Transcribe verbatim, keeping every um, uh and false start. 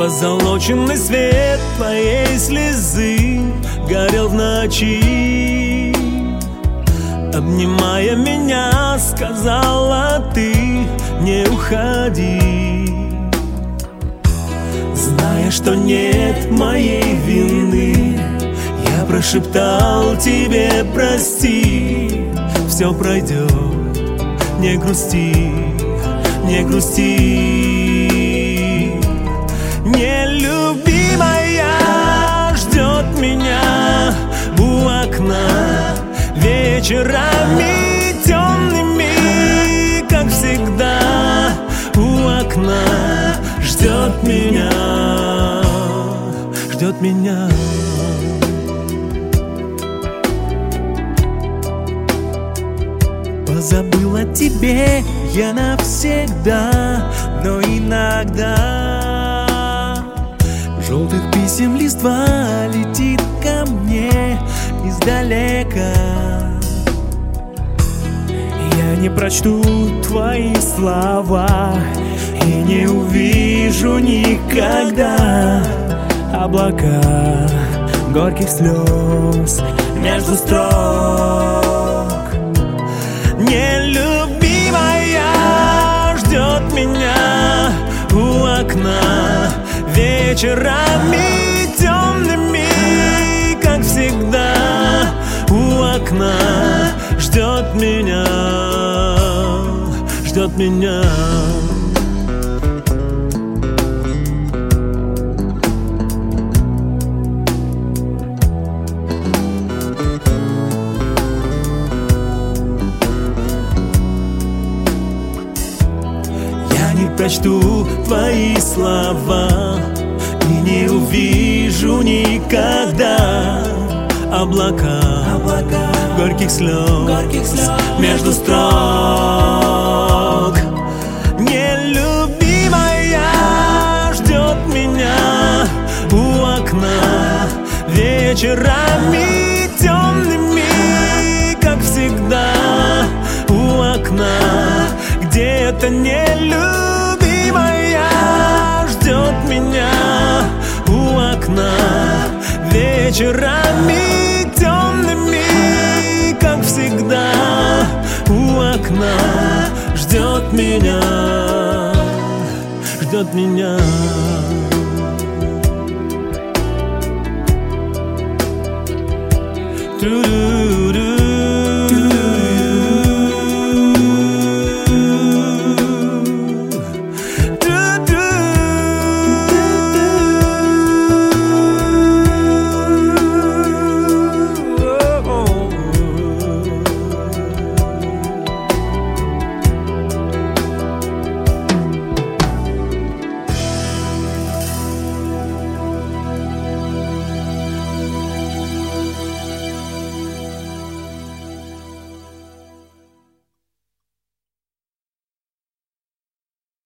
Позолоченный свет твоей слезы горел в ночи. Обнимая меня, сказала ты: не уходи. Зная, что нет моей вины, я прошептал тебе: прости. Все пройдет, не грусти, не грусти. Нелюбимая ждет меня у окна вечерами темными, как всегда. У окна ждет меня, ждет меня. Позабыл о тебе я навсегда, но иногда желтых писем листва летит ко мне издалека. Я не прочту твои слова и не увижу никогда облака горьких слез между строк. Нелюбимая ждет меня у окна вечерами темными, как всегда. У окна ждет меня, ждет меня. Прочту твои слова и не увижу никогда облака, облака горьких слез, горьких слез между строк. Нелюбимая ждет меня у окна вечерами темными, как всегда. У окна где-то нелюбимая ждет меня у окна вечерами темными, как всегда. У окна ждет меня, ждет меня. Ту-ду-ду.